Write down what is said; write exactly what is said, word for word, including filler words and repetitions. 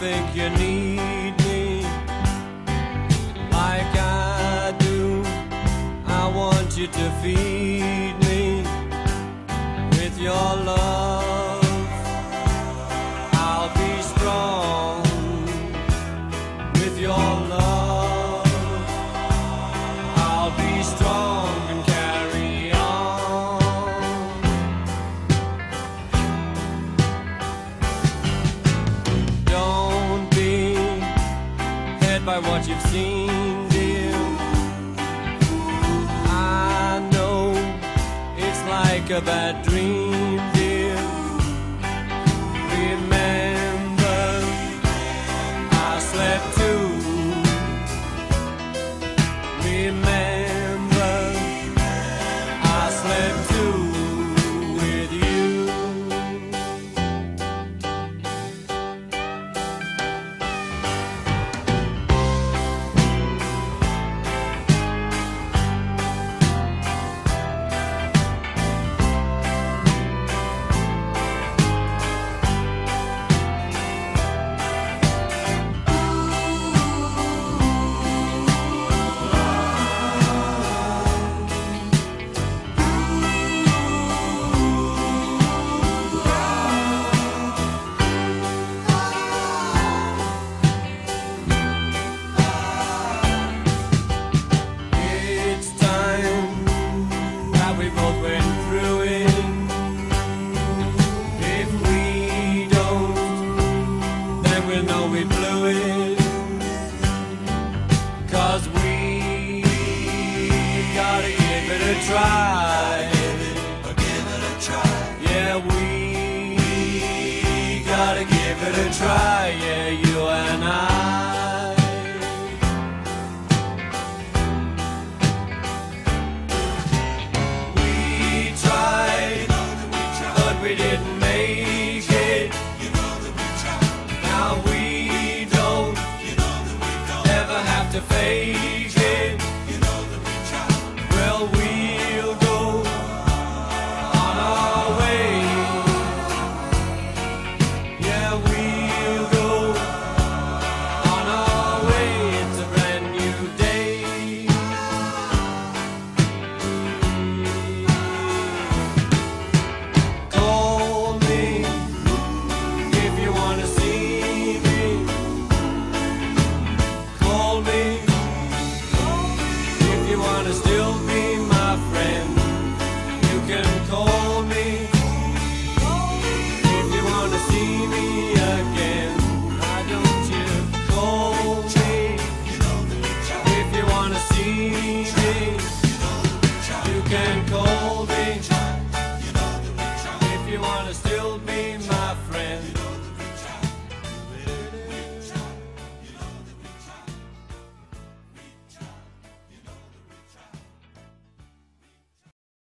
think you need me like I do. I want you to feed me with your love. I'll be strong with your love. I'll be strong and carry on. Don't be hurt by what you've seen, dear. I know it's like a bad dream.